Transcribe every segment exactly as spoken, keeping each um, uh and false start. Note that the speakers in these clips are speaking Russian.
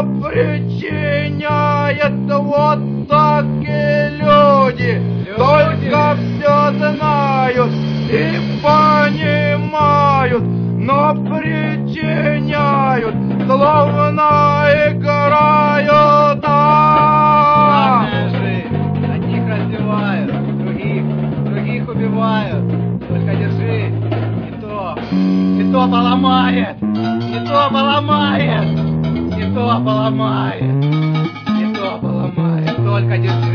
но причиняет вот так и люди. Только все знают и понимают, но причиняют, словно играют. Главная жизнь. Одних развивают, других, других убивают. Только держи, не то, не то поломает, не то поломает, не то поломает, не то поломает. Только держи,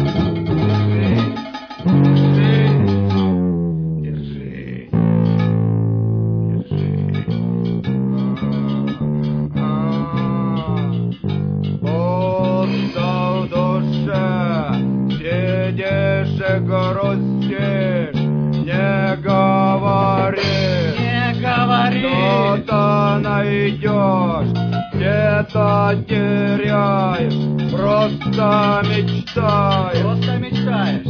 держи, держи, держи, держи. Пусто в душе сидишь и грустишь, не говоришь, Не говори. что-то найдешь, где-то теряешь, просто мечтаешь. Просто мечтаешь.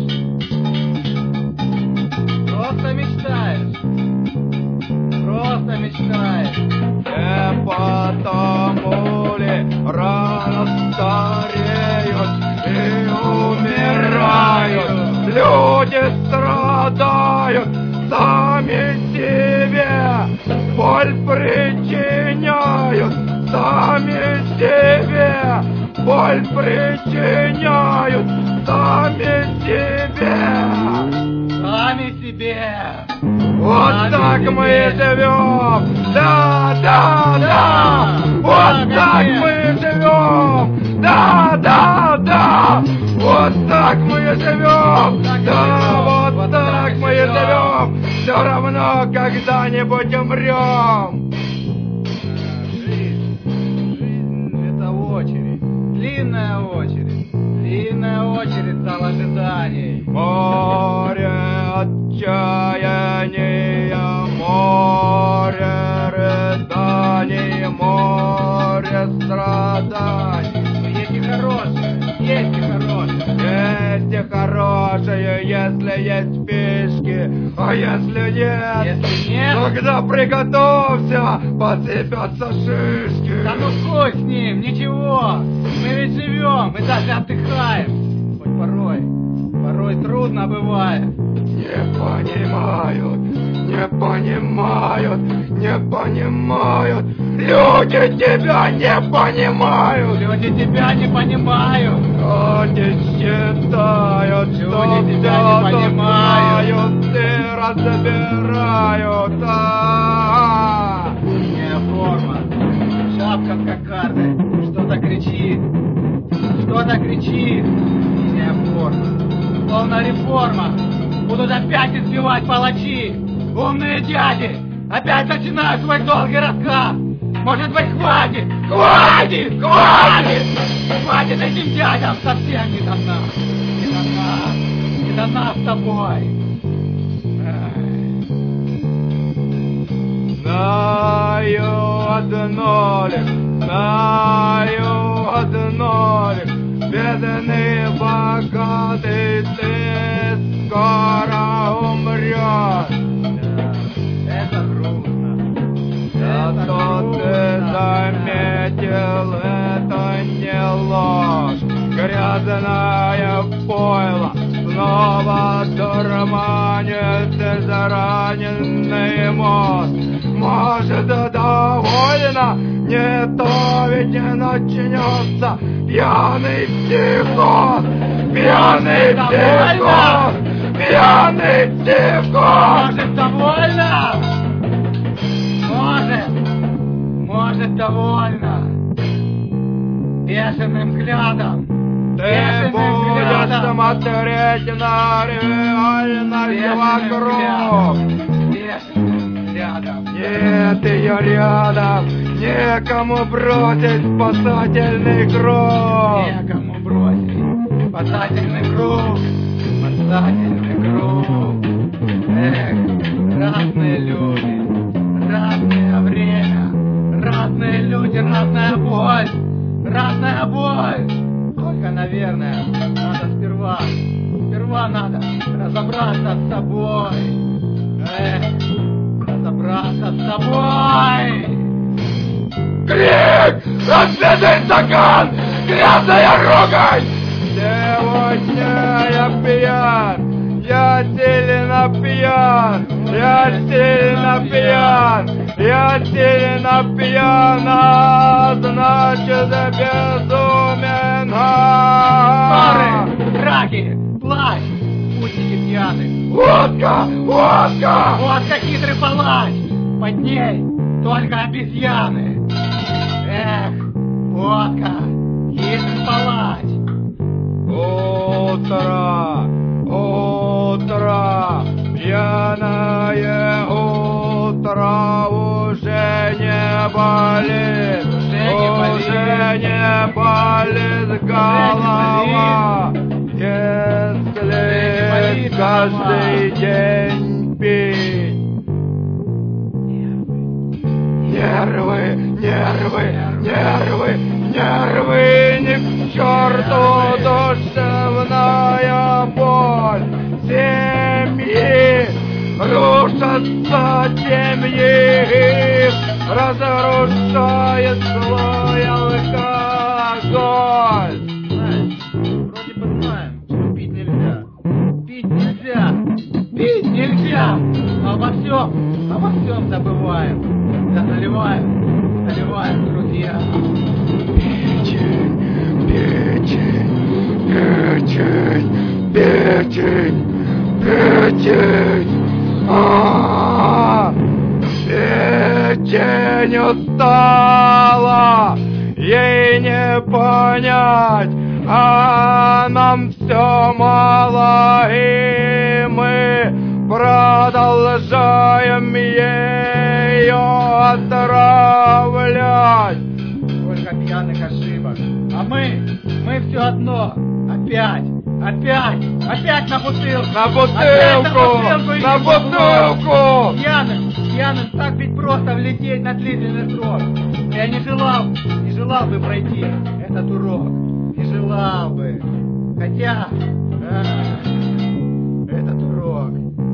Просто мечтаешь. Просто мечтаешь. Не потому ли рано стареют и умирают, люди страдают сами себе, боль причиняют сами себе, боль причиняют сами себе. Сами себе. Вот Сами так себе. мы живем, да, да, да, вот так мы живем, да, да, да, вот так мы живем, да, вот так мы живем, все равно когда-нибудь умрем. Жизнь. Жизнь — это очередь. Длинная очередь. Длинная очередь зал ожиданий. Море отчаяния, море рыданий, море страданий. Но есть и хорошее. Есть и хорошее. Есть и хорошее, если есть фишки, а если нет, Если нет, тогда приготовься, посыпятся шишки. да ну хуй с ним, ничего. Мы ведь живем, мы даже отдыхаем. Хоть порой, порой трудно бывает. Не понимают, не понимают, не понимают, люди тебя не понимают. Люди тебя не понимают. Люди считают, что Люди тебя все не понимают. знают и разбирают. А-а-а. Синяя форма, шапка с кокардой, что-то кричит, что-то кричит. Синяя форма, словно реформа, будут опять избивать палачи. Умные дяди опять начинают свой долгий рассказ. Может быть, хватит, хватит, хватит, хватит этим дядям, совсем не до нас, не до нас, не до нас с тобой. Эх. Знаю одно лишь, знаю одно лишь, бедный богатый, ты скоро умрешь. Это грустно. Зато ты заметил, это не ложь, грязное пойло снова дурманит израненный мозг. Может, довольно, не то ведь не начнется пьяный психоз, пьяный психоз, пьяный психоз. Может, довольно? Может, может, довольно. Бешеным взглядом. Ты Бешеным будешь взглядом. смотреть на реальность Бешеным вокруг. взглядом. Бешеным взглядом. Нет ее рядом, некому бросить спасательный круг. Некому бросить. Спасательный круг. Спасательный круг. Эх, разные люди. Разное время. Разные люди, разная боль. Разная боль. Только, наверное, надо сперва, сперва надо разобраться с собой. Эх, разобраться с собой. Крик! разбитый стакан, грязная ругань. Сегодня я пьян, я сильно пьян, я сильно пьян, я сильно пьян, а значит безумен. Пары, драки, плащ, путники пьяны. Водка, водка! Водка хитрый палач, под ней только обезьяны. Эх, водка, хитрый палач. Утро, утро, пьяное утро уже не болит, уже не болит голова, если каждый день пить. Нервы, нервы, нервы, нервы, ни к черту душевная боль. Семьи рушатся, семьи разрушает злой алкоголь. Знаешь, вроде бы знаем, что пить нельзя. Пить нельзя, пить нельзя. Обо всем, обо всем забываем. Да заливаем, заливаем, друзья. Печень, печень, печень, печень, печень. А-а-а! Печень устала, ей не понять, а нам все мало, и мы продолжаем ее отравлять. Сколько пьяных ошибок. А мы, мы все одно. Опять, опять, опять на бутылку. На бутылку, на бутылку. Пьяным, пьяным так ведь просто влететь на длительный срок. Я не желал, не желал бы пройти этот урок. Не желал бы. Хотя, а, этот урок.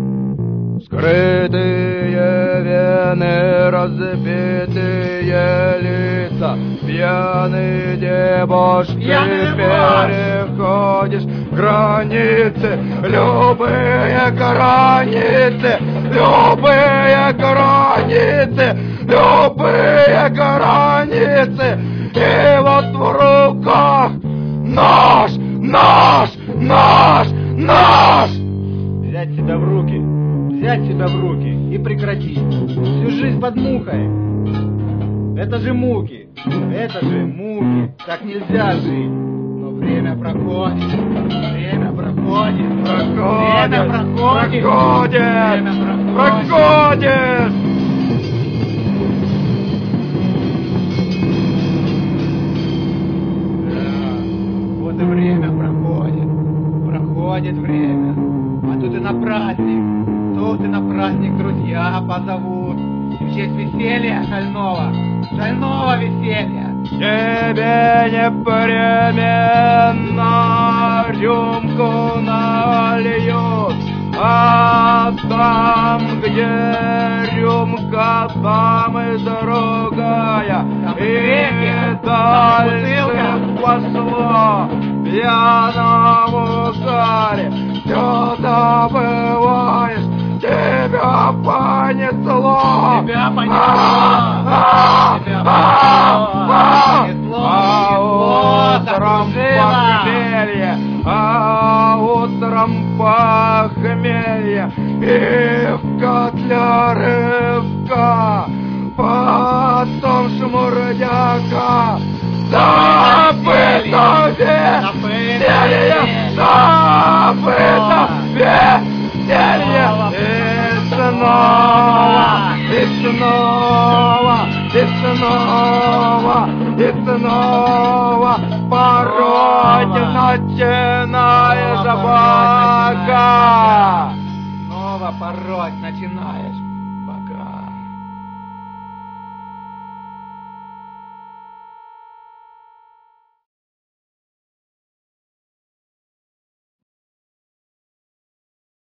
Скрытые вены, разбитые лица, пьяные дебошки, Пьяный переходишь границы, любые границы, любые границы, любые границы, и вот в руках нож, нож, нож, нож. Взять себя в руки, взять себя в руки и прекратить. Всю жизнь под мухой. Это же муки, это же муки. Так нельзя жить. Но время проходит, время проходит, Проходит, время проходит, проходит, время проходит. проходит. Да, вот и время проходит, проходит время. А тут и на праздник, тут и на праздник друзья позовут. В честь веселья шального, шального веселья. Тебе непременно рюмку нальют, а там, где рюмка, там и другая, Там и третья, там дальше бутылка. пошло пьяному гаре, все забываешь, тебя понесло, Тебя понесло, тебя а понесло, а утром похмелье, а утром похмелье, и в котле рыбка, потом шмурдяка, забыто веселье, забыто веселье, и снова, и снова, и снова, и снова пороть начинаешь, бака. Снова пороть начинаешь.